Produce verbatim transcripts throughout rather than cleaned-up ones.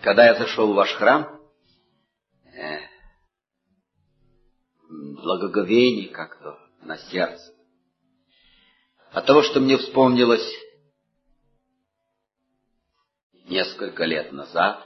Когда я зашел в ваш храм, э, благоговение как-то на сердце. От того, что мне вспомнилось несколько лет назад,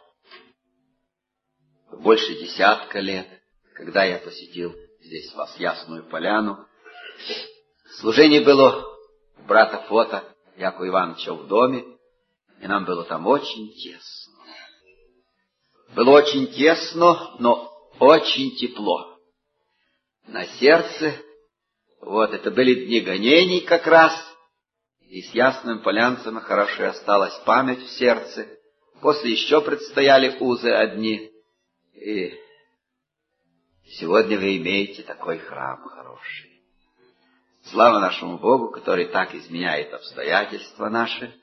больше десятка лет, когда я посетил здесь вас Ясную Поляну. Служение было у брата Фота Якова Ивановича в доме, и нам было там очень тесно. Было очень тесно, но очень тепло. На сердце, вот, это были дни гонений как раз, и с Ясным Полянцем хорошо осталась память в сердце. После еще предстояли узы одни, и сегодня вы имеете такой храм хороший. Слава нашему Богу, который так изменяет обстоятельства наши,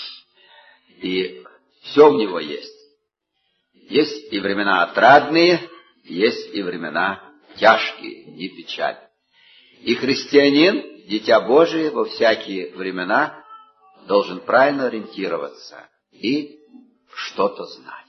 и все у него есть. Есть и времена отрадные, есть и времена тяжкие, не печаль. И христианин, дитя Божие, во всякие времена должен правильно ориентироваться и что-то знать.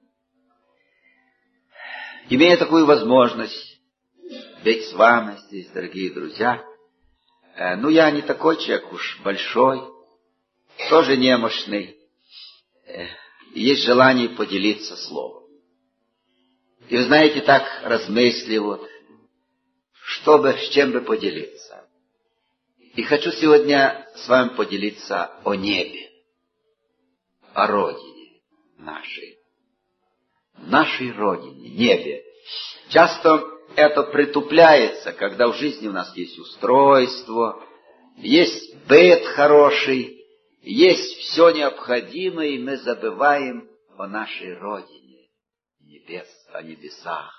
Имея такую возможность быть с вами здесь, дорогие друзья, э, ну, я не такой человек уж большой, тоже немощный, э, есть желание поделиться словом. И вы знаете, так размыслил, вот, чтобы, с чем бы поделиться. И хочу сегодня с вами поделиться о небе, о родине нашей. Нашей родине, небе. Часто это притупляется, когда в жизни у нас есть устройство, есть быт хороший, есть все необходимое, и мы забываем о нашей родине, небес, о небесах.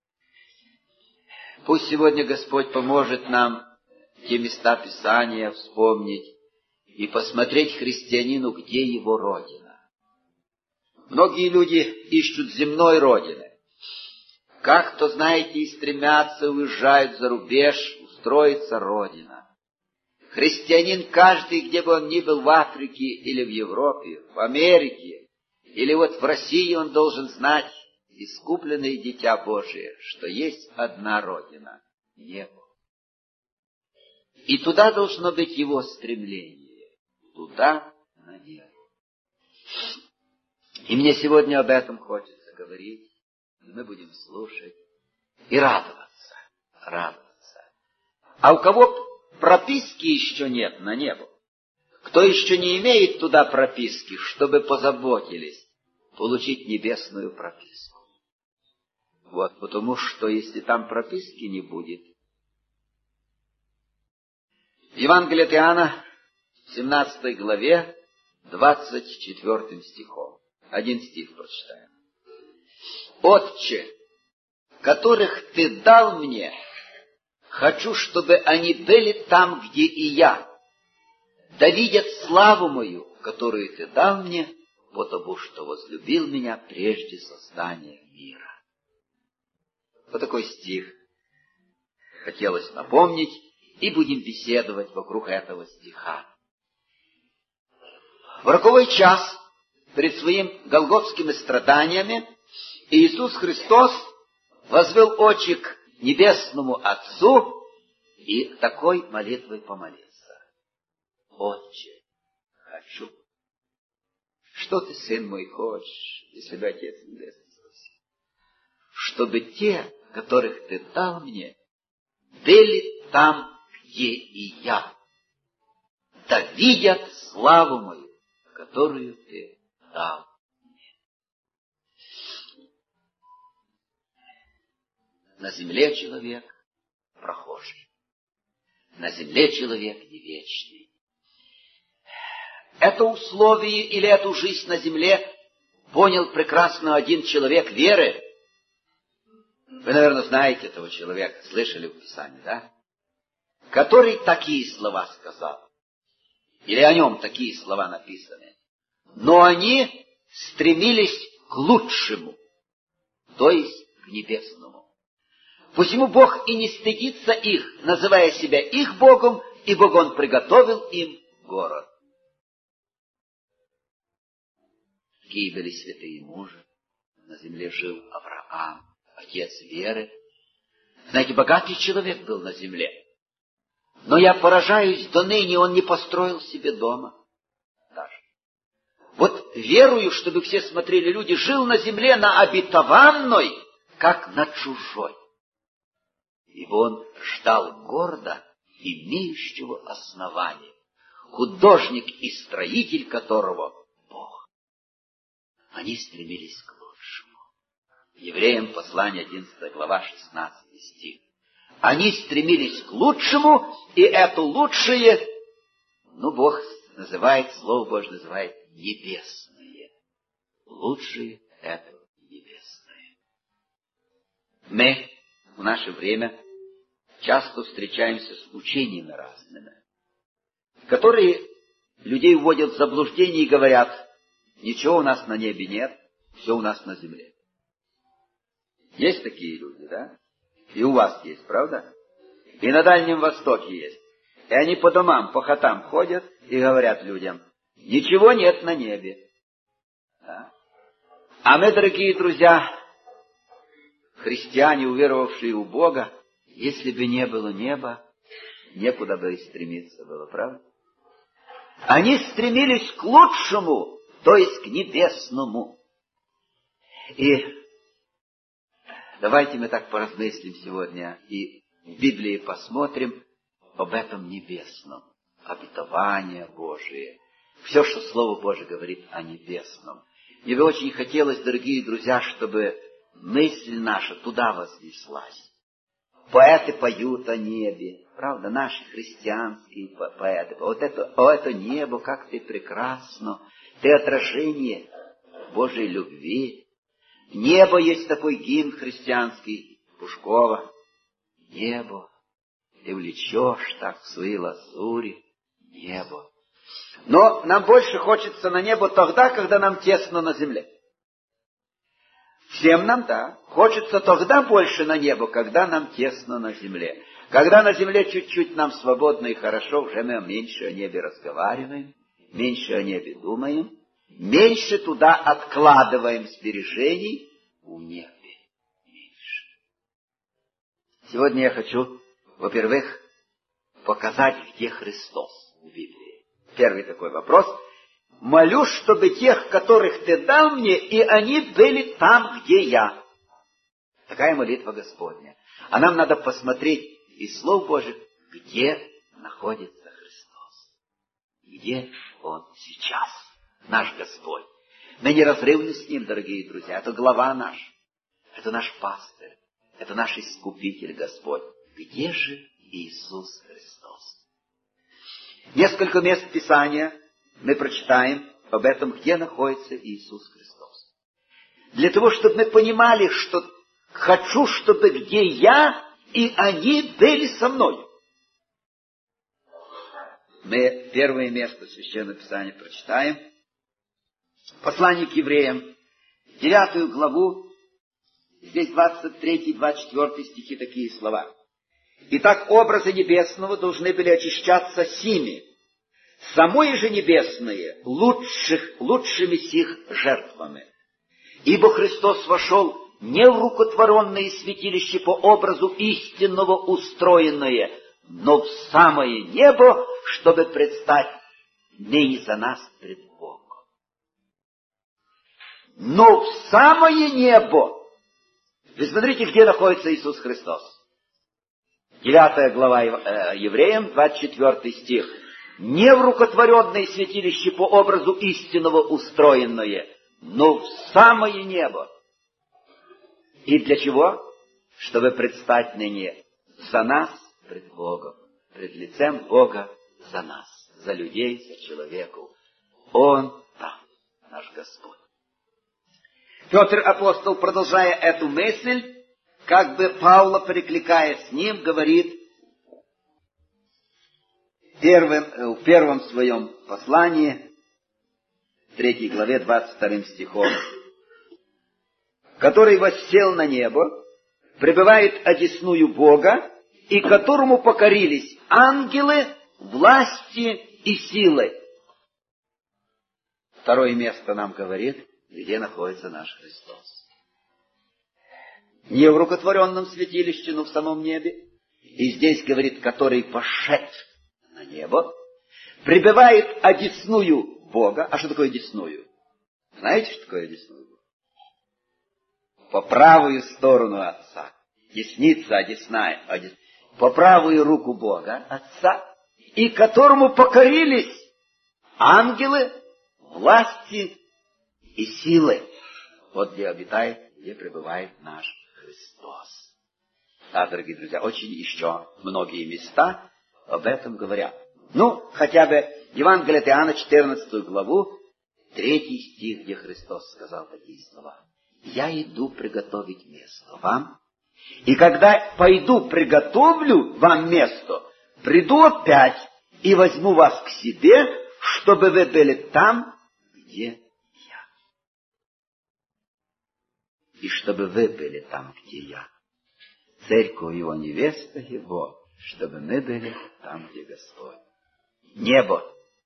Пусть сегодня Господь поможет нам те места Писания вспомнить и посмотреть христианину, где его родина. Многие люди ищут земной родины. Как-то, знаете, и стремятся, уезжают за рубеж, устроится родина. Христианин каждый, где бы он ни был, в Африке или в Европе, в Америке, или вот в России, он должен знать, искупленное дитя Божие, что есть одна родина — небо. И туда должно быть его стремление, туда, на небо. И мне сегодня об этом хочется говорить, и мы будем слушать и радоваться, радоваться. А у кого прописки еще нет на небо, кто еще не имеет туда прописки, чтобы позаботились получить небесную прописку. Вот, потому что если там прописки не будет. Евангелие от Иоанна, в семнадцатой главе, двадцать четвёртым стихом. Один стих прочитаем. «Отче, которых ты дал мне, хочу, чтобы они были там, где и я, да видят славу мою, которую ты дал мне, потому что возлюбил меня прежде создания мира». Вот такой стих хотелось напомнить, и будем беседовать вокруг этого стиха. В роковой час, перед своим голгофскими страданиями, Иисус Христос возвел очи к небесному Отцу и такой молитвой помолился. «Отче, хочу». Что ты, сын мой, хочешь, если бы Отец Небесный спросил? Чтобы те, которых ты дал мне, были там, где и я, да видят славу мою, которую ты дал мне. На земле человек прохожий, на земле человек не вечный. Это условие или эту жизнь на земле понял прекрасно один человек веры. Вы, наверное, знаете этого человека, слышали в Писании, да? Который такие слова сказал. Или о нем такие слова написаны. Но они стремились к лучшему, то есть к небесному. Посему Бог и не стыдится их, называя себя их Богом, ибо Он приготовил им город. Какие были святые мужи, на земле жил Авраам, отец веры. Знаете, богатый человек был на земле. Но я поражаюсь, до ныне он не построил себе дома. Даже. Вот верую, чтобы все смотрели люди, жил на земле на обетованной, как на чужой. Ибо он ждал города, имеющего основание, художник и строитель которого Бог. Они стремились к лучшему. Евреям послание одиннадцатая глава, шестнадцатый стих. Они стремились к лучшему, и это лучшее, ну, Бог называет, Слово Божье называет небесное. Лучшее — это небесное. Мы в наше время часто встречаемся с учениями разными, которые людей вводят в заблуждение и говорят: ничего у нас на небе нет, все у нас на земле. Есть такие люди, да? И у вас есть, правда? И на Дальнем Востоке есть. И они по домам, по хатам ходят и говорят людям: ничего нет на небе. Да? А мы, дорогие друзья, христиане, уверовавшие в Бога, если бы не было неба, некуда бы и стремиться было, правда? Они стремились к лучшему, то есть к небесному. И давайте мы так поразмыслим сегодня и в Библии посмотрим об этом небесном, обетование Божие. Все, что Слово Божие говорит о небесном. Мне бы очень хотелось, дорогие друзья, чтобы мысль наша туда вознеслась. Поэты поют о небе, правда, наши христианские поэты. Вот это, о, это небо, как ты прекрасно, ты отражение Божьей любви. Небо есть такой гимн христианский Пушкова. Небо, ты влечешь так в свои лазури, небо. Но нам больше хочется на небо тогда, когда нам тесно на земле. Всем нам, да, хочется тогда больше на небо, когда нам тесно на земле. Когда на земле чуть-чуть нам свободно и хорошо, уже мы меньше о небе разговариваем, меньше о небе думаем, меньше туда откладываем сбережений, у небе меньше. Сегодня я хочу, во-первых, показать, где Христос в Библии. Первый такой вопрос. Молюсь, чтобы тех, которых ты дал мне, и они были там, где я. Такая молитва Господня. А нам надо посмотреть из Слов Божьих, где находится Христос. Где Он сейчас, наш Господь. Мы неразрывны с Ним, дорогие друзья. Это глава наш. Это наш пастырь. Это наш Искупитель Господь. Где же Иисус Христос? Несколько мест Писания мы прочитаем об этом, где находится Иисус Христос. Для того, чтобы мы понимали, что хочу, чтобы где я, и они были со мной. Мы первое место Священного Писания прочитаем. Послание к евреям, девятую главу, здесь двадцать третий двадцать четвёртый стихи такие слова. Итак, образы небесного должны были очищаться сими. Самое же небесное лучших, лучшими сих жертвами. Ибо Христос вошел не в рукотворенное святилище по образу истинного устроенное, но в самое небо, чтобы предстать ныне за нас пред Богом. Но в самое небо. Вы смотрите, где находится Иисус Христос. Девятая глава Евреям, двадцать четвёртый стих. Не в рукотворенное святилище по образу истинного устроенное, но в самое небо. И для чего? Чтобы предстать ныне за нас пред Богом, пред лицем Бога за нас, за людей, за человеков. Он там, наш Господь. Петр апостол, продолжая эту мысль, как бы Павла перекликая с ним, говорит первым, в первом своем послании, третьей главе, двадцать вторым стихом, который воссел на небо, пребывает одесную Бога, и которому покорились ангелы, власти и силы. Второе место нам говорит, где находится наш Христос. не в рукотворенном святилище, но в самом небе. И здесь говорит, который пошед на небо, пребывает одесную Бога. А что такое одесную? Знаете, что такое одесную? По правую сторону Отца. Десница, одесная, одес... по правую руку Бога, Отца, и которому покорились ангелы, власти и силы. Вот где обитает, где пребывает наш Христос. Да, дорогие друзья, очень еще многие места об этом говорят. Ну, хотя бы Евангелие от Иоанна, четырнадцатую главу, третий стих, где Христос сказал такие слова. «Я иду приготовить место вам, и когда пойду приготовлю вам место, приду опять и возьму вас к себе, чтобы вы были там, где я. И чтобы вы были там, где я. Церковь его, невеста его, чтобы мы были там, где Господь». Небо.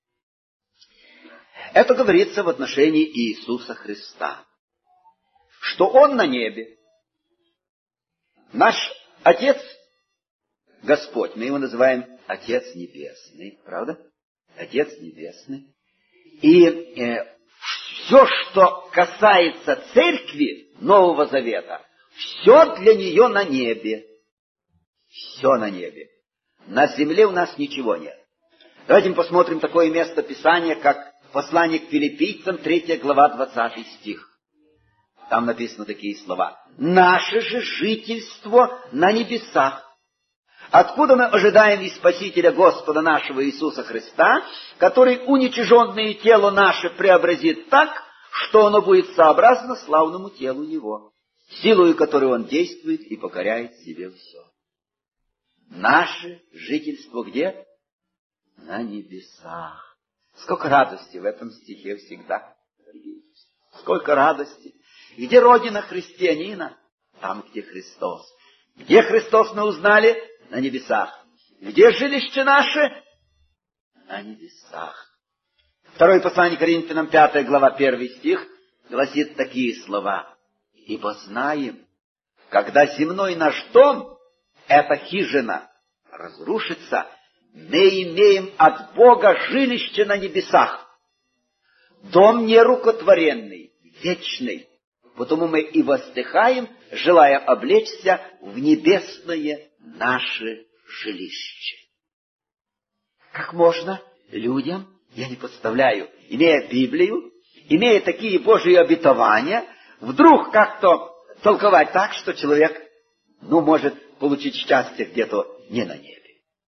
Это говорится в отношении Иисуса Христа, что Он на небе. Наш Отец, Господь, мы его называем Отец Небесный, правда? Отец Небесный. И э, все, что касается Церкви Нового Завета, все для нее на небе. Все на небе. На земле у нас ничего нет. Давайте мы посмотрим такое место Писания, как послание к Филиппийцам, третья глава, двадцатый стих. Там написаны такие слова. «Наше же жительство на небесах, откуда мы ожидаем и Спасителя Господа нашего Иисуса Христа, который уничиженное тело наше преобразит так, что оно будет сообразно славному телу Его, силою которой Он действует и покоряет себе все». Наше жительство где? На небесах. Сколько радости в этом стихе всегда. Сколько радости. Где родина христианина? Там, где Христос. Где Христос мы узнали? На небесах. Где жилище наше? На небесах. Второе послание Коринфянам, пятая глава, первый стих, гласит такие слова. «Ибо знаем, когда земной наш дом, эта хижина, разрушится, мы имеем от Бога жилище на небесах. Дом нерукотворенный, вечный. Потому мы и воздыхаем, желая облечься в небесное наше жилище». Как можно людям, я не представляю, имея Библию, имея такие Божьи обетования, вдруг как-то толковать так, что человек, ну, может получить счастье где-то не на небе.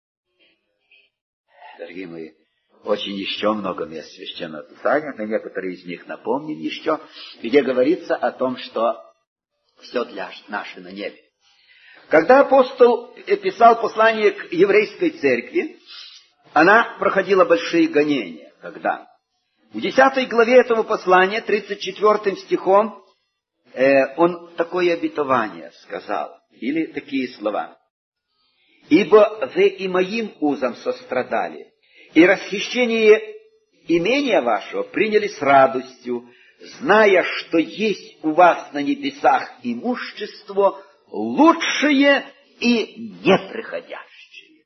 Дорогие мои, очень еще много мест Священного Писания, на некоторые из них напомним еще, где говорится о том, что все для наше на небе. Когда апостол писал послание к еврейской церкви, она проходила большие гонения. Когда? В десятой главе этого послания, тридцать четвёртым стихом, э, он такое обетование сказал, или такие слова. «Ибо вы и моим узам сострадали, и расхищение имения вашего приняли с радостью, зная, что есть у вас на небесах имущество лучшее и неприходящее».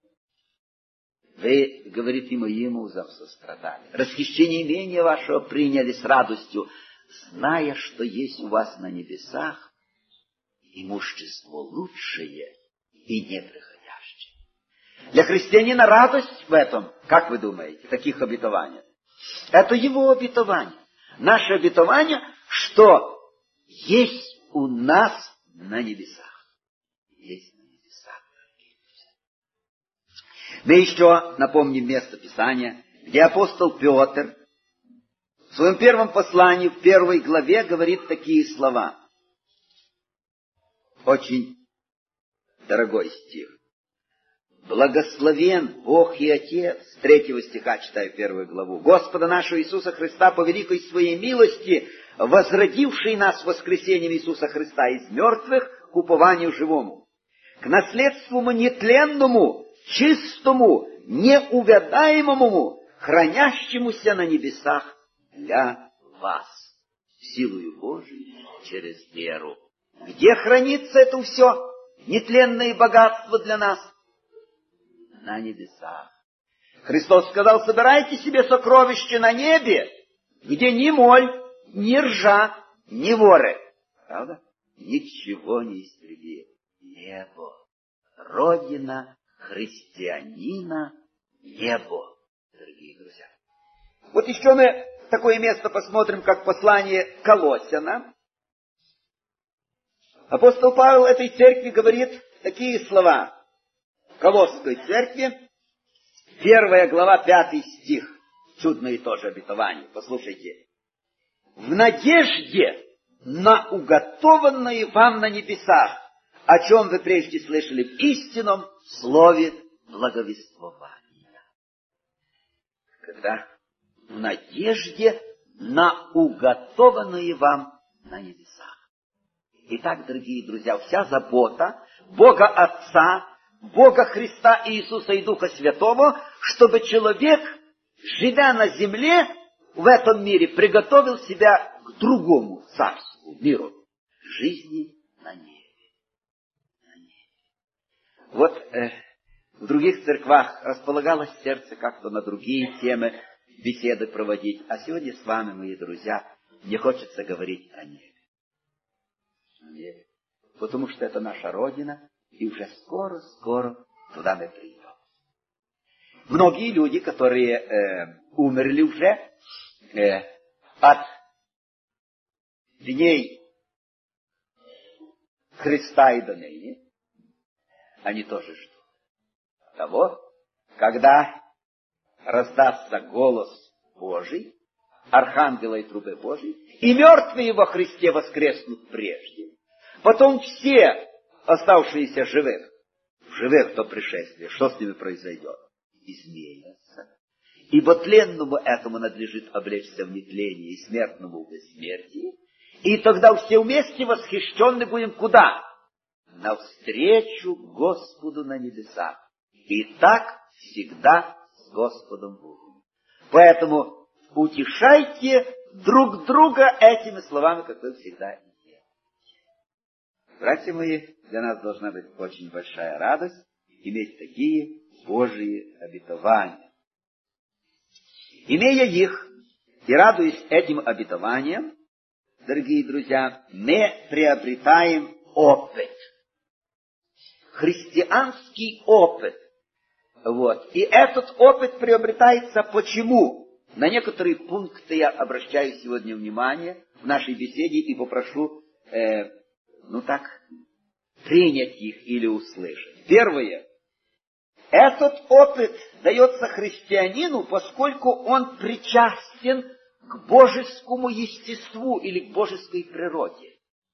Вы, говорит, и моим узам сострадали. Расхищение имения вашего приняли с радостью, зная, что есть у вас на небесах имущество лучшее и неприходящее. Для христианина радость в этом, как вы думаете, таких обетований? Это его обетование. Наше обетование, что есть у нас на небесах. Есть на небесах. Мы еще напомним место Писания, где апостол Петр в своем первом послании, в первой главе, говорит такие слова. Очень дорогой стих. «Благословен Бог и Отец», с третьего стиха читаю первую главу, «Господа нашего Иисуса Христа, по великой своей милости, возродивший нас воскресением Иисуса Христа из мертвых к упованию живому, к наследству нетленному, чистому, неувядаемому, хранящемуся на небесах для вас, силою Божией через веру». Где хранится это все нетленное богатство для нас? На небесах. Христос сказал: собирайте себе сокровища на небе, где ни моль, ни ржа, ни воры. Правда? Ничего не истребит. Небо. Родина христианина — небо, дорогие друзья. Вот еще мы такое место посмотрим, как послание Колоссянам. Апостол Павел этой церкви говорит такие слова. Колосской церкви, первая глава, пятый стих. Чудное тоже обетование. Послушайте. В надежде на уготованное вам на небесах, о чем вы прежде слышали в истинном слове благовествования. Когда в надежде на уготованное вам на небесах. Итак, дорогие друзья, вся забота Бога Отца, Бога Христа Иисуса и Духа Святого, чтобы человек, живя на земле, в этом мире, приготовил себя к другому царству, миру, жизни на небе. На небе. Вот э, в других церквах располагалось сердце как-то на другие темы беседы проводить, а сегодня с вами, мои друзья, мне хочется говорить о небе. О небе. Потому что это наша Родина, и уже скоро-скоро туда мы придем. Многие люди, которые э, умерли уже э, от дней Христа и до ныне, они тоже ждут того, когда раздастся голос Божий, архангела и трубы Божьей, и мертвые во Христе воскреснут прежде. Потом все оставшиеся живых, живых до пришествия, что с ними произойдет? Изменятся. Ибо тленному этому надлежит облечься в нетление, и смертному в бессмертии. И тогда все вместе восхищенны будем куда? Навстречу Господу на небесах. И так всегда с Господом Богом. Поэтому утешайте друг друга этими словами, как вы всегда и делаете. Братья мои, для нас должна быть очень большая радость иметь такие Божьи обетования. Имея их и радуясь этим обетованиям, дорогие друзья, мы приобретаем опыт. Христианский опыт. Вот. И этот опыт приобретается почему? На некоторые пункты я обращаю сегодня внимание в нашей беседе и попрошу, э, ну так, принять их или услышать. Первое. Этот опыт дается христианину, поскольку он причастен к божескому естеству или к божеской природе.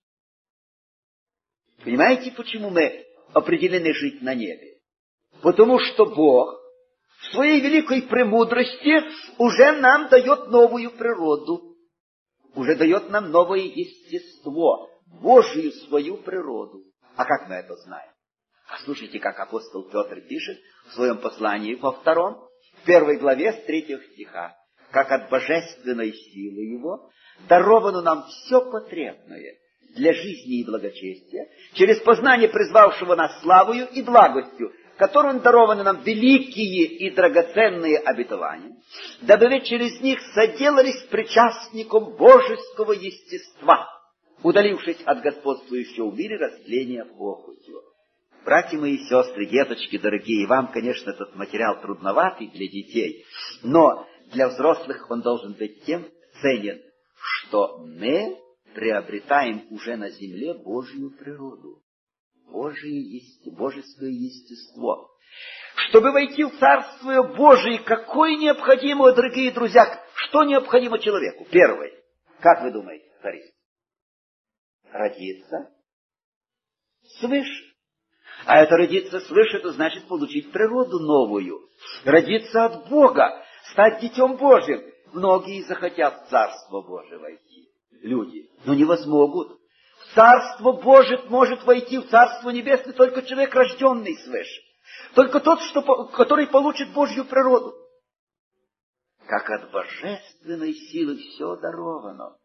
Понимаете, почему мы определены жить на небе? Потому что Бог в своей великой премудрости уже нам дает новую природу, уже дает нам новое естество, Божию свою природу. А как мы это знаем? Послушайте, как апостол Петр пишет в своем послании во втором, в первой главе с третьего стиха. Как от божественной силы его даровано нам все потребное для жизни и благочестия, через познание призвавшего нас славою и благостью, которым дарованы нам великие и драгоценные обетования, дабы вы через них соделались причастником божеского естества, удалившись от господствующего в мире растления похотью. Братья мои, сестры, деточки дорогие, вам, конечно, этот материал трудноватый для детей, но для взрослых он должен быть тем ценен, что мы приобретаем уже на земле Божью природу, Божие есте, божеское естество. Чтобы войти в Царствие Божие, какое необходимо, дорогие друзья, что необходимо человеку? Первое. Как вы думаете, Харис? Родиться свыше. А это родиться свыше, это значит получить природу новую. Родиться от Бога, стать детем Божьим. Многие захотят в Царство Божие войти. Люди. Но не возмогут. В Царство Божие может войти, в Царство Небесное только человек, рожденный свыше. Только тот, что, который получит Божью природу. Как от божественной силы все даровано.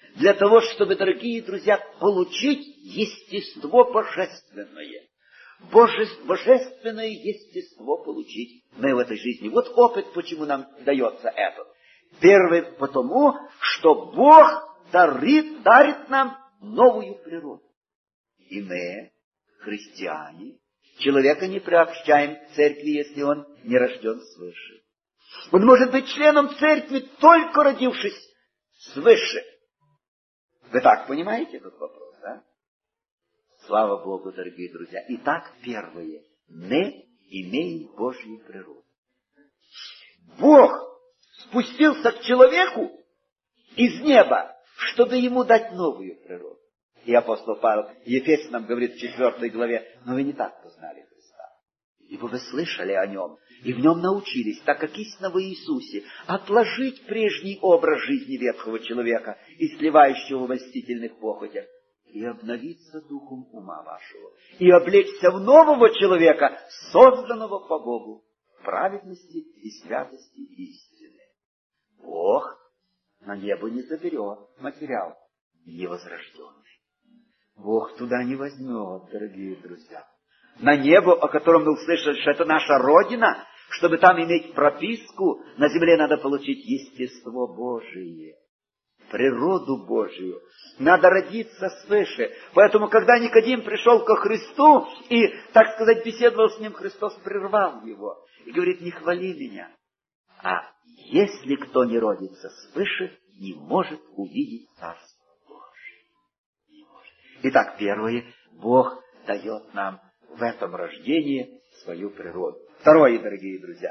для того, чтобы, дорогие друзья, получить естество божественное. Боже, божественное естество получить мы в этой жизни. Вот опыт, почему нам дается это. Первый, потому, что Бог дарит, дарит нам новую природу. И мы, христиане, человека не приобщаем к церкви, если он не рожден свыше. Он может быть членом церкви, только родившись свыше. Вы так понимаете этот вопрос, да? Слава Богу, дорогие друзья. Итак, первое. Мы имеем Божью природу. Бог спустился к человеку из неба, чтобы ему дать новую природу. И апостол Павел Ефесянам говорит в четвертой главе: но вы не так познали Христа, ибо вы слышали о нем, и в нем научились, так как истинно в Иисусе, отложить прежний образ жизни ветхого человека и сливающего в льстительных похотях, и обновиться духом ума вашего, и облечься в нового человека, созданного по Богу, в праведности и святости истины. Бог на небо не заберет материал невозрожденный. Бог туда не возьмет, дорогие друзья. На небо, о котором мы услышали, что это наша Родина, чтобы там иметь прописку, на земле надо получить естество Божие, природу Божию. Надо родиться свыше. Поэтому, когда Никодим пришел ко Христу и, так сказать, беседовал с ним, Христос прервал его и говорит: не хвали меня. А если кто не родится свыше, не может увидеть Царство Божие. Не может. Итак, первое, Бог дает нам в этом рождении свою природу. Второе, дорогие друзья,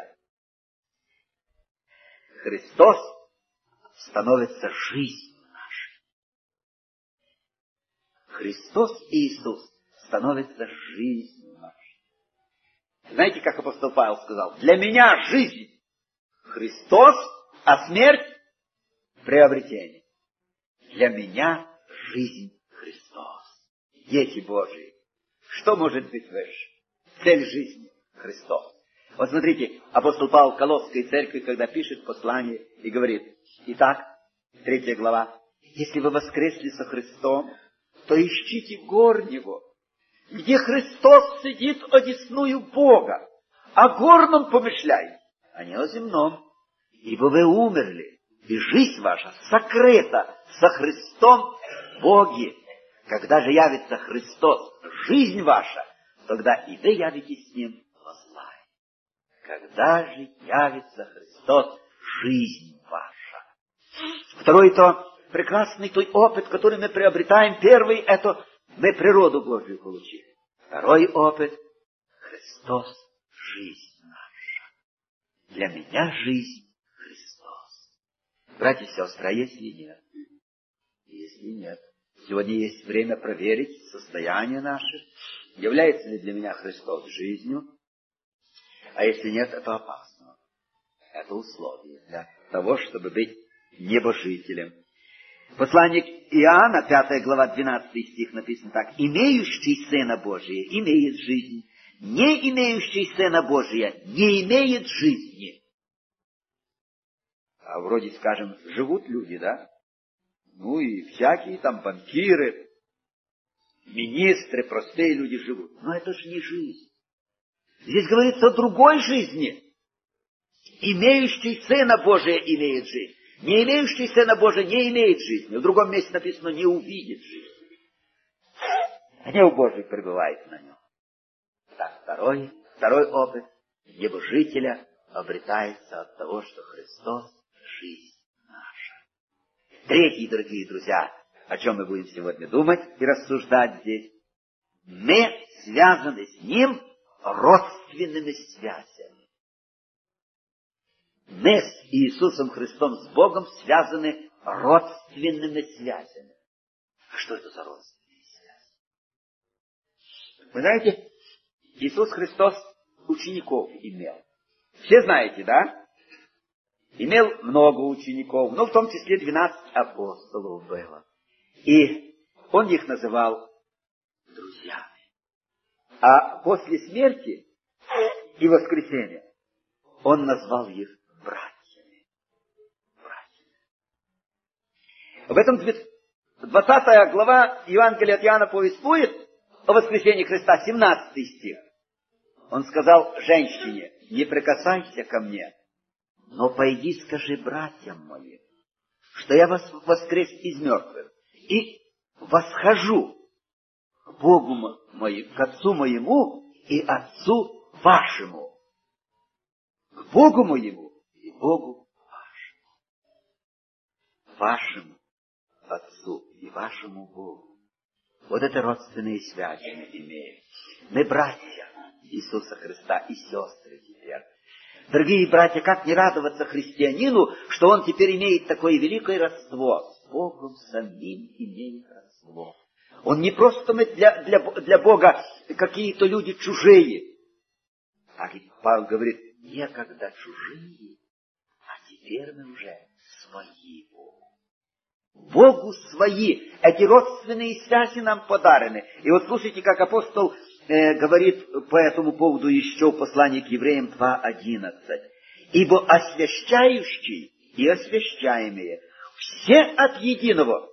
Христос становится жизнью нашей. Христос Иисус становится жизнью нашей. Знаете, как апостол Павел сказал: для меня жизнь Христос, а смерть приобретение. Для меня жизнь Христос. Дети Божии, что может быть выше? Цель жизни Христос. Вот смотрите, апостол Павел в Колосской церкви, когда пишет послание и говорит: итак, третья глава: если вы воскресли со Христом, то ищите горнего, где Христос сидит одесную Бога, о горном помышляйте, а не о земном. Ибо вы умерли, и жизнь ваша сокрыта со Христом в Боге. Когда же явится Христос, жизнь ваша, тогда и вы явитесь с Ним во славе. Когда же явится Христос, жизнь ваша. Второй то прекрасный той опыт, который мы приобретаем. Первый — это мы природу Божию получили. Второй опыт — Христос, жизнь наша. Для меня жизнь Христос. Братья и сестры, а если нет? Если нет. Сегодня есть время проверить состояние наше. Является ли для меня Христос жизнью? А если нет, это опасно. Это условие для того, чтобы быть небожителем. Послание Иоанна, пятая глава, двенадцатый стих, написано так: «Имеющий Сына Божия имеет жизнь, не имеющий Сына Божия не имеет жизни». А вроде, скажем, живут люди, да? Ну и всякие там банкиры, министры, простые люди живут. Но это же не жизнь. Здесь говорится о другой жизни. Имеющий Сына Божия имеет жизнь. Не имеющий Сына Божия не имеет жизни. В другом месте написано: не увидит жизнь. Гнев Божий пребывает на нем. Так, второй, второй опыт небожителя обретается от того, что Христос — жизнь наша. Третий, дорогие друзья, о чем мы будем сегодня думать и рассуждать здесь. Мы связаны с Ним родственными связями. Мы с Иисусом Христом, с Богом, связаны родственными связями. А что это за родственные связи? Вы знаете, Иисус Христос учеников имел. Все знаете, да? Имел много учеников, но в том числе двенадцать апостолов было. И он их называл друзьями. А после смерти и воскресения он назвал их братьями. Братьями. В этом двадцатая глава Евангелия от Иоанна повествует о воскресении Христа, семнадцатый стих. Он сказал женщине: не прикасайся ко мне, но пойди скажи братьям моим, что я вас воскрес из мертвых и восхожу к Богу моему, к Отцу моему и Отцу вашему. К Богу моему и Богу вашему. Вашему Отцу и вашему Богу. Вот это родственные связи мы имеем. Мы братья Иисуса Христа и сестры теперь. Дорогие братья, как не радоваться христианину, что он теперь имеет такое великое родство. С Богом самим имеет родство. Он не просто мы для, для, для Бога какие-то люди чужие. А ведь Павел говорит: некогда чужие, а теперь мы уже свои Богу. Богу свои. Эти родственные связи нам подарены. И вот слушайте, как апостол э, говорит по этому поводу еще в послании к евреям два одиннадцать. Ибо освящающий и освящаемые все от единого.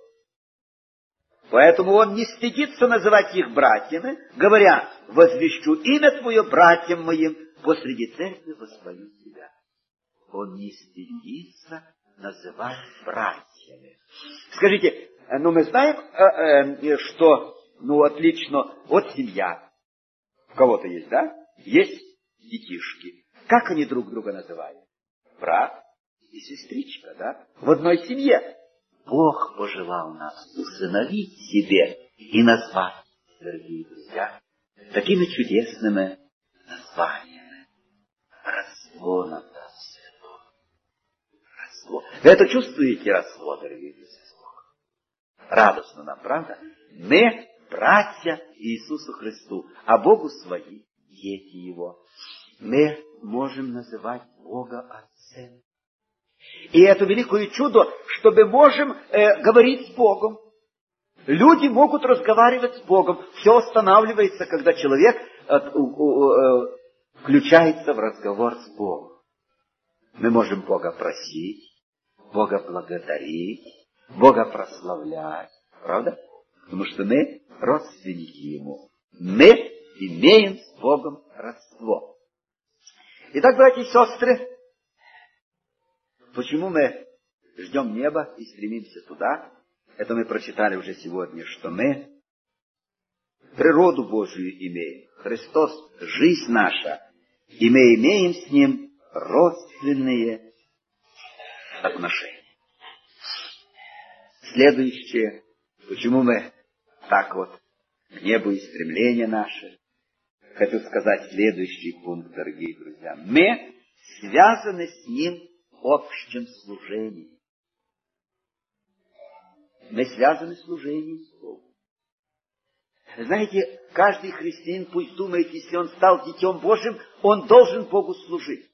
Поэтому он не стыдится называть их братьями, говоря: возвещу имя Твое братьям моим, посреди церкви восхвалю Тебя. Он не стыдится называть братьями. Скажите, ну мы знаем, э, э, что, ну отлично, вот семья. У кого-то есть, да? Есть детишки. Как они друг друга называют? Брат и сестричка, да? В одной семье. Бог пожелал нас усыновить себе и назвать, дорогие друзья, такими чудесными названиями. Родство нам даст Святой. Родство. Вы это чувствуете, родство, дорогие друзья? Радостно нам, правда? Мы братья Иисусу Христу, а Богу свои дети Его. Мы можем называть Бога Отцем. И это великое чудо, что мы можем э, говорить с Богом. Люди могут разговаривать с Богом. Все останавливается, когда человек э, э, э, включается в разговор с Богом. Мы можем Бога просить, Бога благодарить, Бога прославлять. Правда? Потому что мы родственники Ему. Мы имеем с Богом родство. Итак, братья и сестры, почему мы ждем неба и стремимся туда? Это мы прочитали уже сегодня, что мы природу Божию имеем. Христос — жизнь наша. И мы имеем с Ним родственные отношения. Следующее, почему мы так вот к небу и стремление наше. Хочу сказать следующий пункт, дорогие друзья. Мы связаны с Ним общим служением. Мы связаны служением с Богом. Знаете, каждый христианин, пусть думает, если он стал детем Божьим, он должен Богу служить.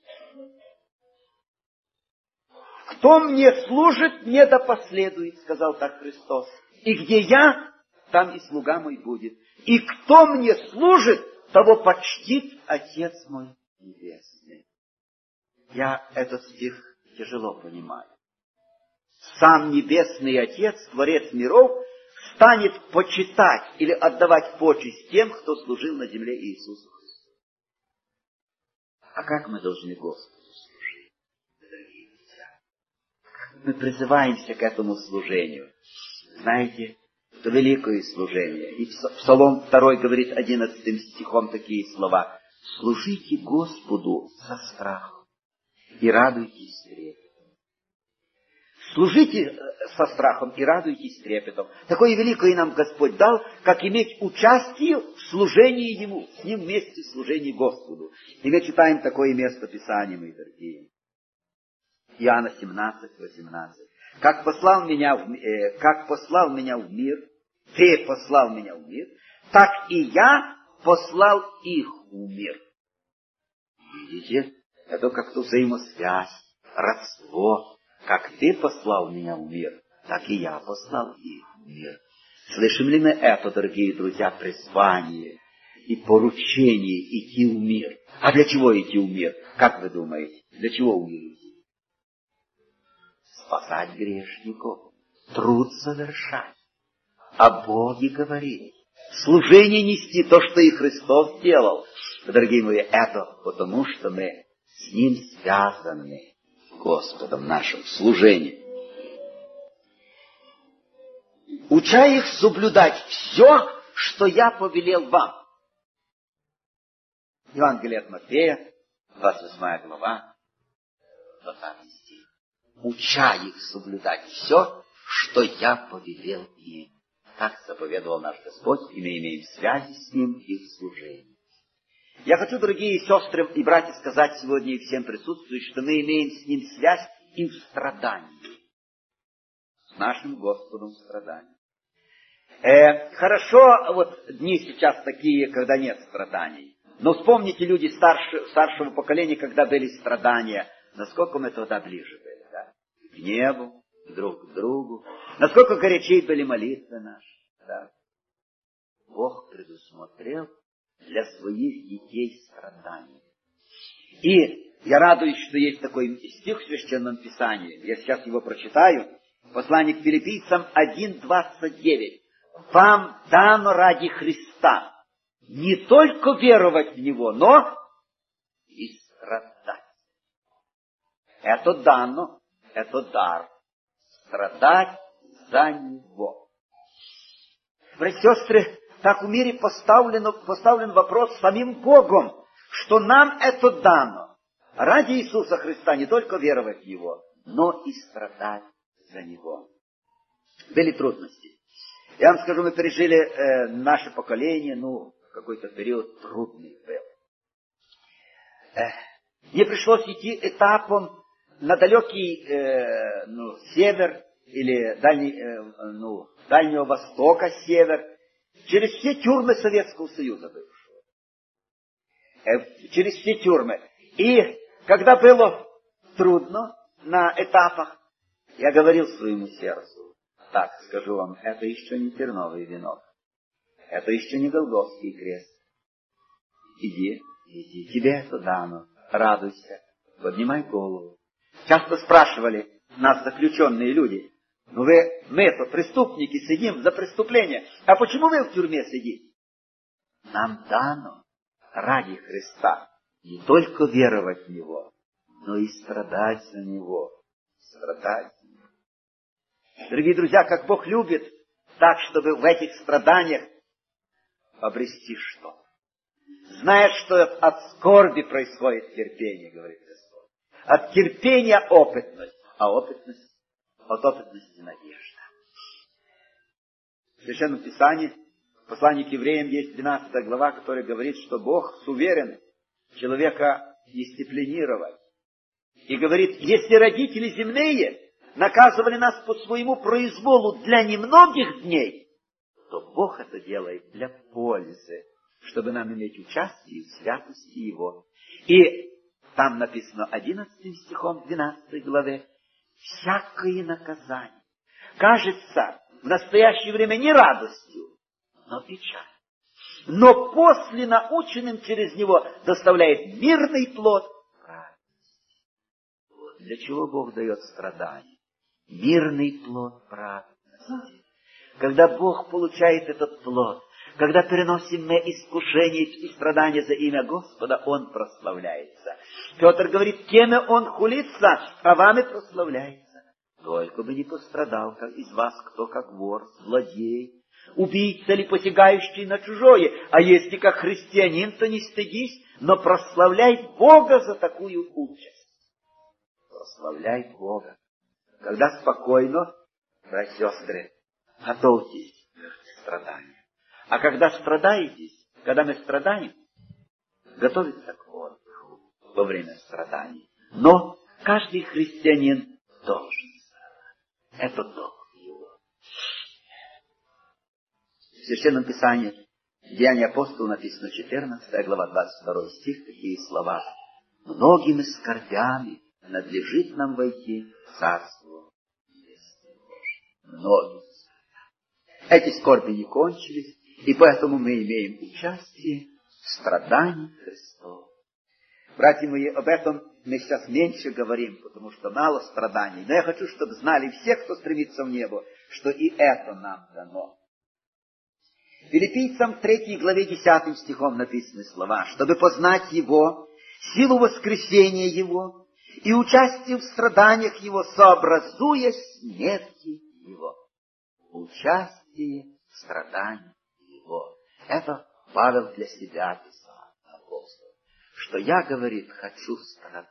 Кто мне служит, мне да последует, сказал так Христос. И где я, там и слуга мой будет. И кто мне служит, того почтит Отец мой Небесный. Я этот стих тяжело понимаю. Сам Небесный Отец, Творец миров, станет почитать или отдавать почесть тем, кто служил на земле Иисусу Христу. А как мы должны Господу служить, дорогие друзья? Как мы призываемся к этому служению? Знаете, это великое служение. И Псалом второй говорит одиннадцатым стихом такие слова: «Служите Господу со страхом и радуйтесь трепетом». Служите со страхом и радуйтесь трепетом. Такое великое нам Господь дал, как иметь участие в служении Ему, с Ним вместе в служении Господу. И мы читаем такое место Писания, мои дорогие. Иоанна семнадцать, восемнадцать. «Как послал меня в, э, как послал меня в мир, Ты послал меня в мир, так и я послал их в мир». Видите, это как-то взаимосвязь, родство. Как Ты послал меня в мир, так и я послал их в мир. Слышим ли мы это, дорогие друзья, призвание и поручение идти в мир? А для чего идти в мир? Как вы думаете, для чего в мир идти? Спасать грешников, труд совершать. о Боге говорить. Служение нести то, что и Христос сделал. Дорогие мои, это потому, что мы с Ним связаны, Господом нашим, служением. Уча их соблюдать все, что я повелел вам. Евангелие от Матфея, двадцать восьмая глава, двадцатый стих. Уча их соблюдать все, что я повелел им. Так заповедовал наш Господь, и мы имеем связи с Ним и в служении. Я хочу, дорогие сестры и братья, сказать сегодня и всем присутствующим, что мы имеем с Ним связь и в страдании. С нашим Господом в страдании. Э, хорошо, вот дни сейчас такие, когда нет страданий. Но вспомните люди старше, старшего поколения, когда были страдания, насколько мы тогда ближе были, да? К небу, друг к другу. Насколько горячей были молитвы наши, да? Бог предусмотрел для своих детей страдания. И я радуюсь, что есть такой стих в Священном Писании. Я сейчас его прочитаю. Послание к Филиппийцам один двадцать девять. Вам дано ради Христа не только веровать в Него, но и страдать. Это дано, это дар. Страдать за Него. Братья и сестры, так в мире поставлен, поставлен вопрос самим Богом, что нам это дано. Ради Иисуса Христа не только веровать в Него, но и страдать за Него. Были трудности. Я вам скажу, мы пережили э, наше поколение, ну, какой-то период трудный был. Э, мне пришлось идти этапом на далекий э, ну, север, или дальний, э, ну, Дальнего Востока север, через все тюрьмы Советского Союза бывшего. Э, через все тюрьмы. И когда было трудно на этапах, я говорил своему сердцу: так, скажу вам, это еще не терновый венок. Это еще не Голгофский крест. Иди, иди, тебе это дано. Радуйся, поднимай голову. Часто спрашивали нас заключенные люди: ну вы, мы-то, преступники, сидим за преступление. А почему вы в тюрьме сидите? Нам дано ради Христа не только веровать в Него, но и страдать за Него. Страдать. Дорогие друзья, как Бог любит, так, чтобы в этих страданиях обрести что? Зная, что от скорби происходит терпение, говорит Господь. От терпения опытность, а опытность, от опытности надежда. В Священном Писании, в послании к евреям есть двенадцатая глава, которая говорит, что Бог суверен человека дисциплинировать. И говорит: если родители земные наказывали нас по своему произволу для немногих дней, то Бог это делает для пользы, чтобы нам иметь участие в святости Его. И там написано одиннадцатым стихом двенадцатой главе: всякое наказание кажется в настоящее время не радостью, но печалью. Но после наученным через него доставляет мирный плод праведности. Вот для чего Бог дает страдания. Мирный плод праведности. Когда Бог получает этот плод, когда переносим мы искушения и страдания за имя Господа, Он прославляется. Петр говорит: кем Он хулится, а вами прославляется. Только бы не пострадал как из вас кто как вор, злодей, убийца или посягающий на чужое. А если как христианин, то не стыдись, но прославляй Бога за такую участь. Прославляй Бога. Когда спокойно, братья и сестры, готовьтесь к страданию. А когда страдаетесь, когда мы страдаем, готовиться к отдыху во время страданий. Но каждый христианин должен страдать. Это долг его. В Священном Писании, Деяния апостола, написано четырнадцатая глава, двадцать второй стих, такие слова: многими скорбями надлежит нам войти в Царство Небесное Божие. Многими. Эти скорби не кончились, и поэтому мы имеем участие в страдании Христова. Братья мои, об этом мы сейчас меньше говорим, потому что мало страданий. Но я хочу, чтобы знали все, кто стремится в небо, что и это нам дано. Филиппийцам третьей главе десятым стихом написаны слова, чтобы познать Его, силу воскресения Его и участие в страданиях Его, сообразуя смерти Его. Участие в страданиях Его. Это Павел для себя писал, апостол, что я, говорит, хочу страдать.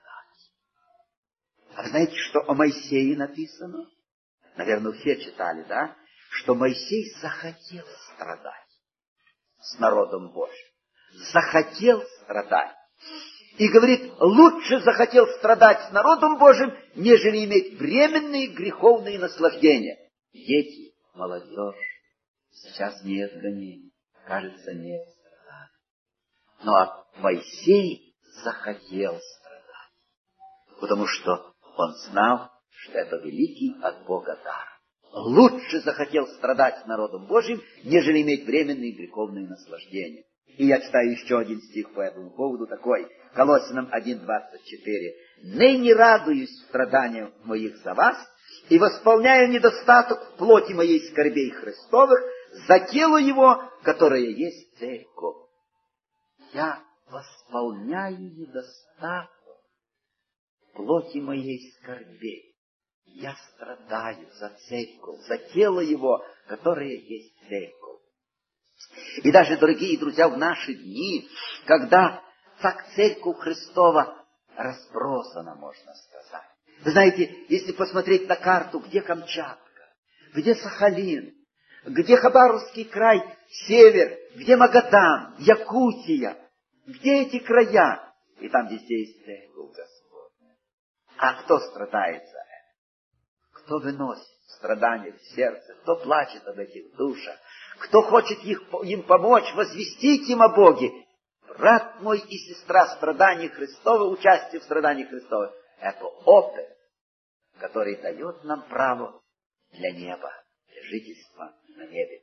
А знаете, что о Моисее написано? Наверное, все читали, да? Что Моисей захотел страдать с народом Божьим. Захотел страдать. И говорит, лучше захотел страдать с народом Божьим, нежели иметь временные греховные наслаждения. Дети, молодежь, сейчас нет гонений, кажется, нет страданий. Но а Моисей захотел страдать, потому что он знал, что это великий от Бога дар. Лучше захотел страдать с народом Божьим, нежели иметь временные греховные наслаждения. И я читаю еще один стих по этому поводу, такой, Колоссянам один двадцать четыре. «Ныне радуюсь страданиям моих за вас, и восполняю недостаток в плоти моей скорбей Христовых за тело его, которое есть церковь». Я восполняю недостаток в плоти моей скорбей. Я страдаю за церковь, за тело его, которое есть церковь. И даже, дорогие друзья, в наши дни, когда так церковь Христова разбросана, можно сказать. Вы знаете, если посмотреть на карту, где Камчатка, где Сахалин, где Хабаровский край, север, где Магадан, Якутия, где эти края, и там везде есть церковь Господня. А кто страдает за это? Кто выносит страдания в сердце, кто плачет об этих душах, кто хочет их, им помочь, возвестить им о Боге. Брат мой и сестра, страдания Христова, участие в страданиях Христова — это опыт, который дает нам право для неба, для жительства на небе.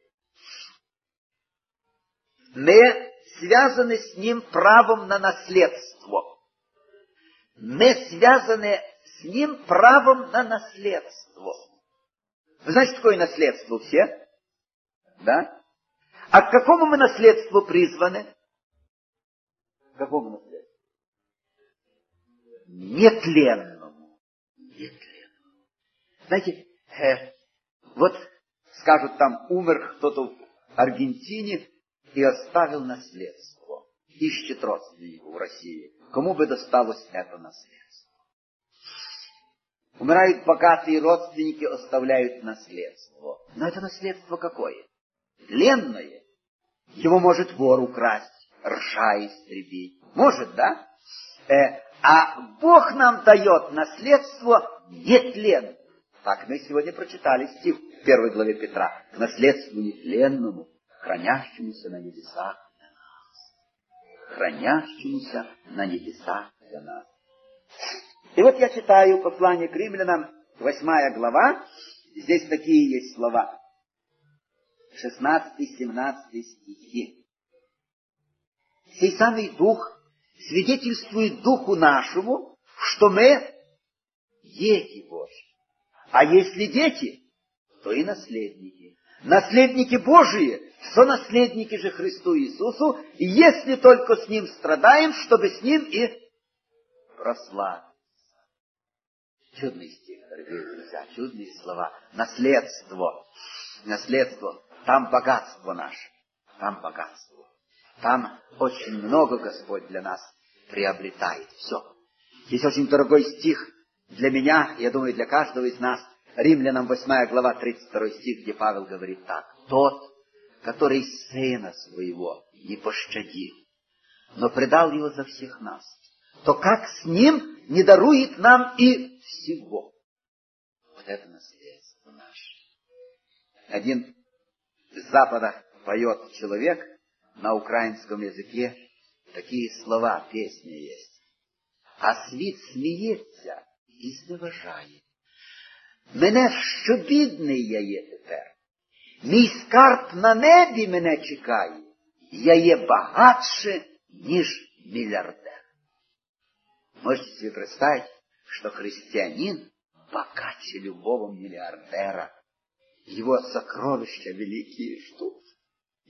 Мы связаны с Ним правом на наследство. Мы связаны с Ним правом на наследство. Вы знаете, что такое наследство все? Да? А к какому мы наследству призваны? К какому наследству? Нетленному. Нетленному. Знаете, э, вот скажут, там умер кто-то в Аргентине и оставил наследство. Ищет родственников в России. Кому бы досталось это наследство? Умирают богатые родственники, оставляют наследство. Но это наследство какое? Тленное. Его может вор украсть, ржа истребить. Может, да? Э, а Бог нам дает наследство нетленное. Так мы сегодня прочитали стих в первой главе Петра. К наследству нетленному, хранящемуся на небесах для нас. Хранящемуся на небесах для нас. И вот я читаю послание к римлянам, восьмая глава. Здесь такие есть слова. шестнадцатый-семнадцатый стихи. «Сей самый Дух свидетельствует Духу нашему, что мы дети Божьи. А если дети, то и наследники. Наследники Божии, сонаследники же Христу Иисусу, и если только с Ним страдаем, чтобы с Ним и прославиться». Чудный стих, дорогие друзья, чудные слова. Наследство. Наследство. Там богатство наше. Там богатство. Там очень много Господь для нас приобретает. Все. Есть очень дорогой стих для меня, я думаю, для каждого из нас. Римлянам восьмая глава, тридцать второй стих, где Павел говорит так. «Тот, который сына своего не пощадил, но предал его за всех нас, то как с ним не дарует нам и всего?» Вот это наследство наше. Один с Запада поет человек на украинском языке, такие слова, песня есть. «А світ сміється і зневажає. Мене що бідний я є тепер. Мій скарб на небі мене чекає. Я є багатше, ніж миллиардер». Можете себе представить, что христианин богаче любого миллиардера. Его сокровища великие штуки.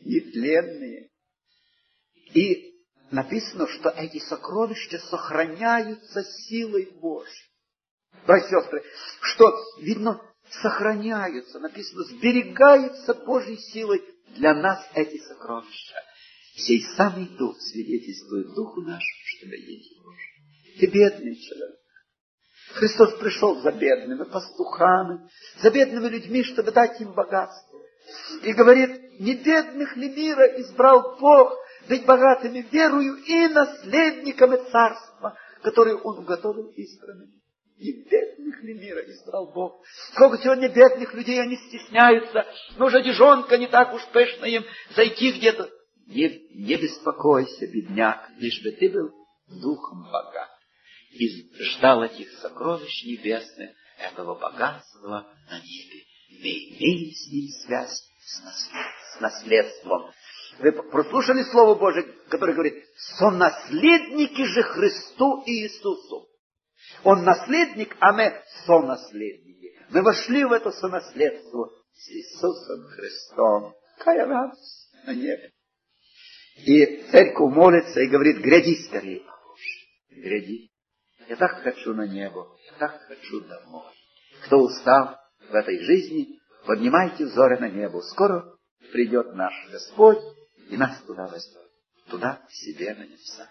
нетленные. И написано, что эти сокровища сохраняются силой Божьей. Братья и сестры, что, видно, сохраняются, написано, сберегаются Божьей силой для нас эти сокровища. Сей самый Дух свидетельствует Духу нашему, что да есть Божий. Ты бедный человек. Христос пришел за бедными пастухами, за бедными людьми, чтобы дать им богатство. И говорит, не бедных ли мира избрал Бог быть богатыми верою и наследниками царства, которое Он уготовил избранным. Не бедных ли мира избрал Бог? Сколько сегодня бедных людей, они стесняются. Ну, жадежонка не так уж пышно им зайти где-то. Не, не беспокойся, бедняк, лишь бы ты был духом богат. И ждал этих сокровищ небесных, этого богатства на небе. Мы имеем с ним связь с, наслед, с наследством. Вы прослушали Слово Божие, которое говорит, сонаследники же Христу и Иисусу. Он наследник, а мы сонаследники. Мы вошли в это сонаследство с Иисусом Христом. Какая радость на небе. И церковь молится и говорит, гряди скорее, Боже, гряди. Я так хочу на небо, я так хочу домой. Кто устал в этой жизни, поднимайте взоры на небо. Скоро придет наш Господь и нас туда возьмет, туда к себе на небеса.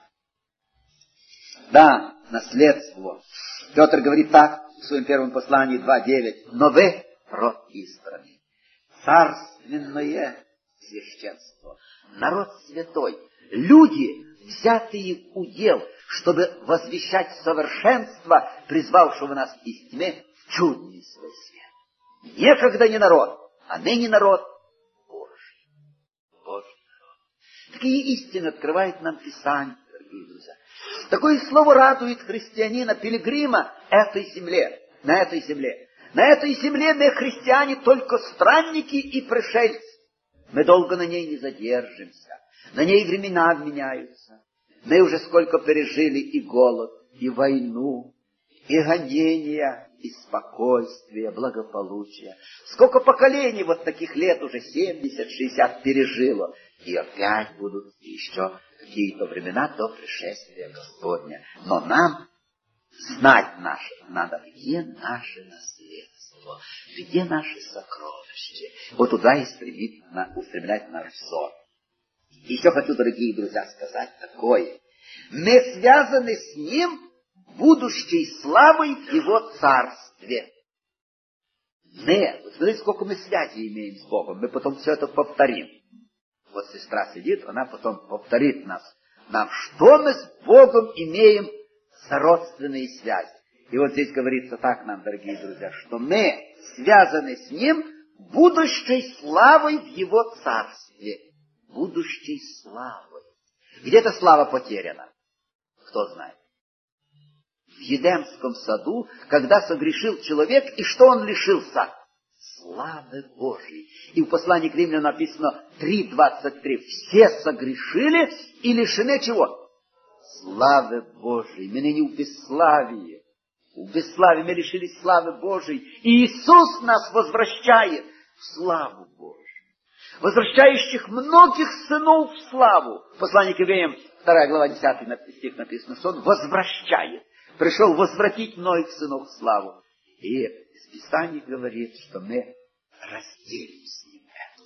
Да, наследство. Петр говорит так в своем первом послании два девять. Но вы род избранный, царственное священство, народ святой, люди, взятые в удел, чтобы возвещать совершенство, призвавшего нас из тьмы в чудный свой свет. Некогда не народ, а ныне народ Божий. Божий народ. Такие истины открывает нам Писание, дорогие друзья. Такое слово радует христианина, пилигрима этой земле, на этой земле. На этой земле мы, христиане, только странники и пришельцы. Мы долго на ней не задержимся. На ней времена меняются. Мы уже сколько пережили и голод, и войну, и гонения, и спокойствие, благополучие. Сколько поколений вот таких лет уже семьдесят-шестьдесят пережило. И опять будут еще какие-то времена до пришествия Господня. Но нам знать наше надо, где наше наследство, где наши сокровища. Вот туда и стремить, устремлять наш взор. Еще хочу, дорогие друзья, сказать такое. Мы связаны с Ним будущей славой в Его Царстве. Мы, вот смотрите, сколько мы связи имеем с Богом, мы потом все это повторим. Вот сестра сидит, она потом повторит нас, нам, что мы с Богом имеем сородственные связи. И вот здесь говорится так нам, дорогие друзья, что мы связаны с Ним будущей славой в Его Царстве. Будущей славой. Где-то слава потеряна. Кто знает? В Едемском саду, когда согрешил человек, и что он лишился? Славы Божьей. И в послании к Римлянам написано три двадцать три. Все согрешили и лишены чего? Славы Божьей. Мы ныне в бесславии. В бесславии мы лишились славы Божьей. И Иисус нас возвращает в славу Божию. Возвращающих многих сынов в славу. В послании к Евреям, вторая глава, десятый стих написано, что Он возвращает. Пришел возвратить многих сынов в славу. И из Писания говорит, что мы разделим с Ним эту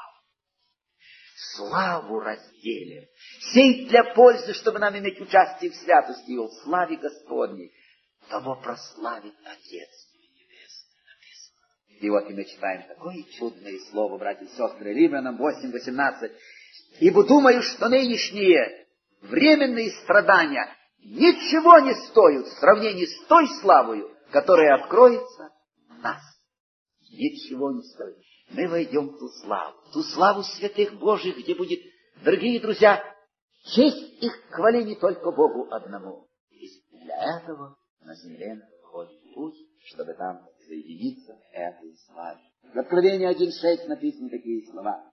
славу. Славу разделим. Сей для пользы, чтобы нам иметь участие в святости Его, в славе Господней. Того прославит Отец Небесный, написано. И вот и мы читаем такое чудное слово, братья и сестры, Римлянам восемь восемнадцать. Ибо думаю, что нынешние временные страдания ничего не стоят в сравнении с той славою, которая откроется в нас. Ничего не стоит. Мы войдем в ту славу, ту славу святых Божьих, где будет, дорогие друзья, честь их хваление только Богу одному. И для этого на земле находит путь, чтобы там соединиться в этой славе. В Откровении один шесть написаны такие слова.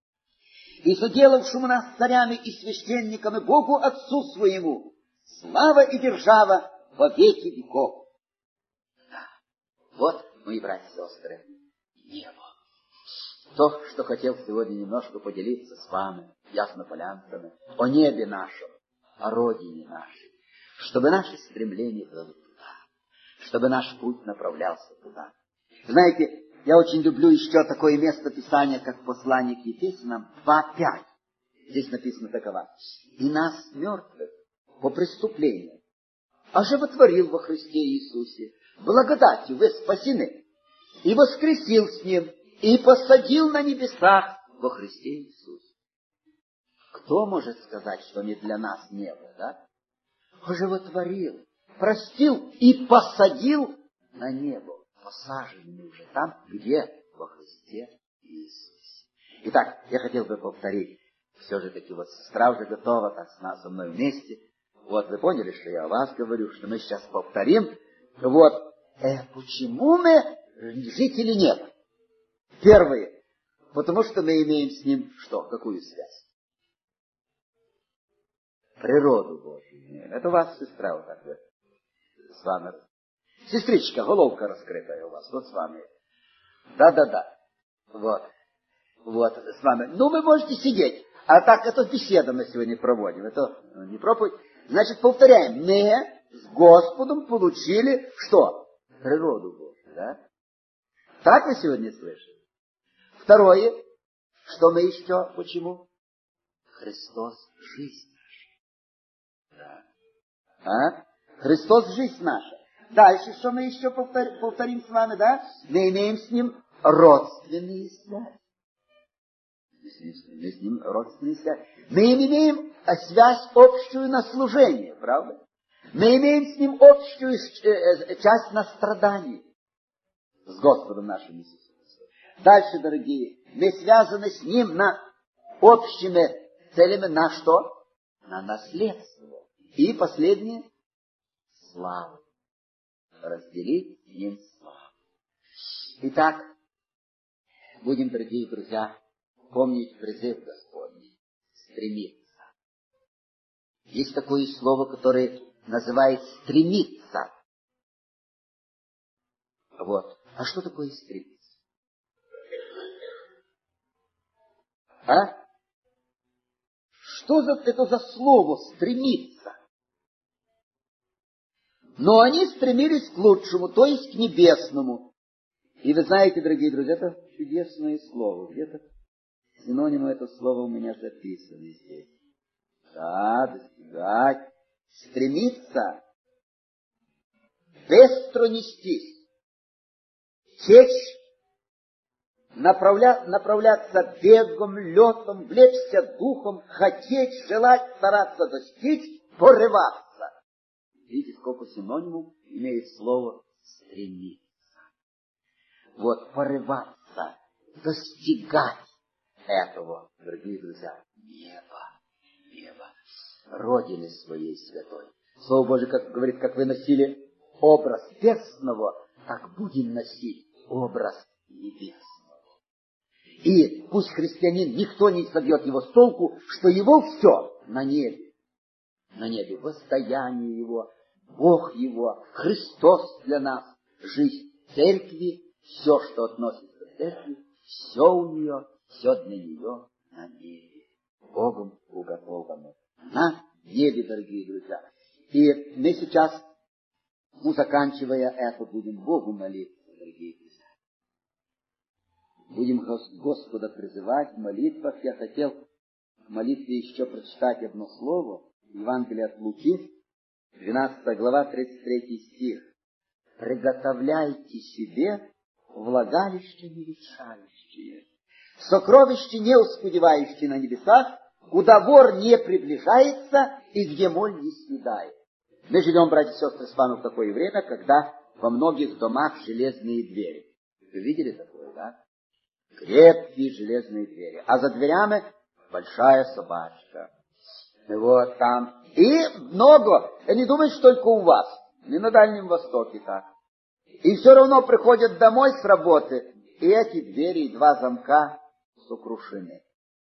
И соделавшему нас царями и священниками Богу Отцу своему, слава и держава во веки веков. Да. Вот, мои братья и сестры, небо. то, что хотел сегодня немножко поделиться с вами, яснополянцами, о небе нашем, о родине нашей, чтобы наши стремления были туда, чтобы наш путь направлялся туда. Знаете, я очень люблю еще такое место Писания, как послание к Ефесянам два пять. Здесь написано таково: «И нас, мертвых, по преступлениям, оживотворил во Христе Иисусе, благодатью вы спасены, и воскресил с Ним, и посадил на небесах во Христе Иисусе». Кто может сказать, что не для нас небо, да? Оживотворил, простил и посадил на небо. Посаженный уже там, где? Во Христе Иисусе. Итак, я хотел бы повторить. Все же таки вот сестра уже готова так с нас со мной вместе. Вот вы поняли, что я о вас говорю, что мы сейчас повторим. Вот, э, почему мы жители неба? Первое, потому что мы имеем с ним что? Какую связь? Природу Божию. Это у вас сестра вот так вот с вами. Сестричка, головка раскрытая у вас, вот с вами. Да-да-да. Вот. Вот, с вами. Ну, вы можете сидеть. А так, это беседа мы сегодня проводим. Это не проповедь. Значит, повторяем. Мы с Господом получили что? Природу Божию, да? Так вы сегодня слышали? Второе. Что мы еще? Почему? Христос — жизнь наша. Да. А? Христос — жизнь наша. Дальше, что мы еще повтор... повторим с вами, да? Мы имеем с Ним родственные связи. Мы с Ним родственные связи. Мы имеем связь общую на служение, правда? Мы имеем с Ним общую часть на страдание с Господом нашим Иисусом Христом. Дальше, дорогие, мы связаны с Ним на общими целями на что? На наследство. И последнее — славу. Разделить с Ним славу. Итак, будем, дорогие друзья, помнить призыв Господний — стремиться. Есть такое слово, которое называет стремиться. Вот. А что такое стремиться? А? Что за, это за слово стремиться? Но они стремились к лучшему, то есть к небесному. И вы знаете, дорогие друзья, это чудесное слово. Где-то синонимы этого слова у меня записаны здесь. Да, достигать, стремиться, быстро нестись, течь, направля, направляться бегом, летом, влечься духом, хотеть, желать, стараться достичь, порываться. Видите, сколько синонимов имеет слово стремиться. Вот, порываться, достигать этого, дорогие друзья, небо, небо, Родины своей святой. Слово Божие, как говорит, как вы носили образ перстного, так будем носить образ небесного. И пусть христианин, никто не собьет его с толку, что его все на небе. На небе воздаяние его, Бог его, Христос для нас, жизнь церкви, все, что относится к церкви, все у нее, все для нее на небе. Богом уготовано. На небе, дорогие друзья. И мы сейчас, ну, заканчивая это, будем Богу молиться, дорогие друзья. Будем Господа призывать в молитвах. Я хотел в молитве еще прочитать одно слово. Евангелие от Луки, двенадцатая глава, тридцать третий стих. «Приготовляйте себе влагалище неветшающее, сокровище не ускудевающее на небесах, куда вор не приближается и где моль не съедает». Мы живем, братья и сестры, с вами в такое время, когда во многих домах железные двери. Вы видели такое, да? Крепкие железные двери. А за дверями большая собачка. Вот там. И много. Я не думаю, что только у вас. Не на Дальнем Востоке так. И все равно приходят домой с работы, и эти двери, и два замка сокрушены.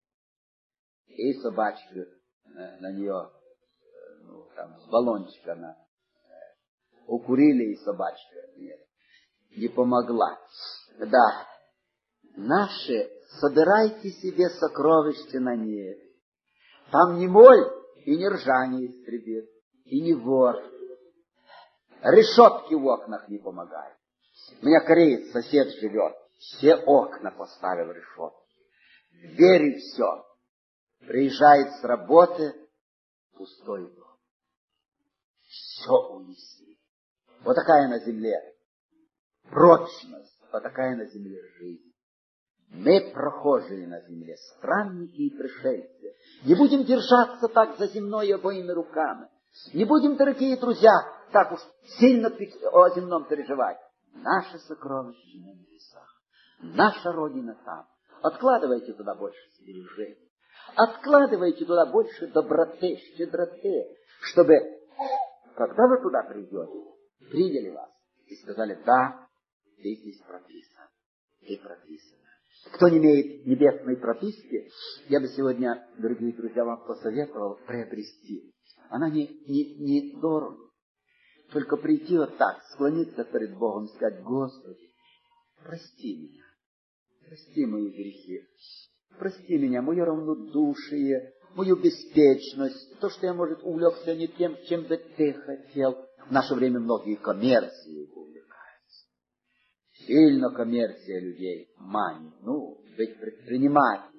И собачка на нее, ну, там, с баллончика она. Укурили, и собачка нет, не помогла. Да, наше собирайте себе сокровища на небе. Там не моль и не ржание истребит, и не вор. Решетки в окнах не помогают. У меня кореец, сосед живет, все окна поставил решетки. Двери все. Приезжает с работы, пустой дом. Все унесли. Вот такая на земле прочность, вот такая на земле жизнь. Мы, прохожие на земле, странники и пришельцы, не будем держаться так за земное обоими руками. Не будем, дорогие друзья, так уж сильно о земном переживать. Наше сокровище на небесах, наша Родина там. Откладывайте туда больше сбережений, откладывайте туда больше доброты, щедроты, чтобы, когда вы туда придете, приняли вас и сказали: да, ты здесь прописан, ты прописан. Кто не имеет небесной прописки, я бы сегодня, дорогие друзья, вам посоветовал приобрести. Она не, не, не дорого. Только прийти вот так, склониться перед Богом и сказать: Господи, прости меня, прости мои грехи, прости меня, мое равнодушие, мою беспечность, то, что я, может, увлекся не тем, чем бы ты хотел. В наше время многие коммерцией увлекаются. Сильно коммерция людей манит, ну, быть предпринимателем.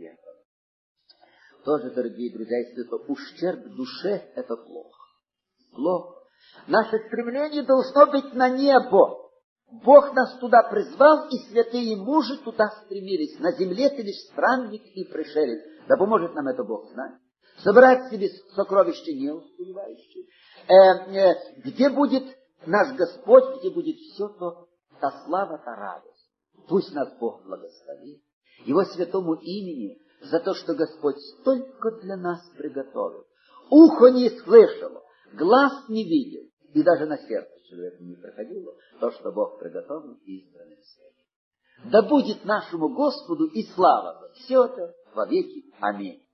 Тоже, дорогие друзья, если это ущерб душе, это плохо. Плохо. Наше стремление должно быть на небо. Бог нас туда призвал, и святые мужи туда стремились. На земле ты лишь странник и пришелец. Да поможет нам это Бог знать. Собрать себе сокровища неуспевающие. Э, э, где будет наш Господь, где будет все то, та слава, та радость. Пусть нас Бог благословит. Его святому имени за то, что Господь столько для нас приготовил. Ухо не слышало, глаз не видел, и даже на сердце человеку не приходило то, что Бог приготовил избранным своим. Да будет нашему Господу и слава за все это во веки. Аминь.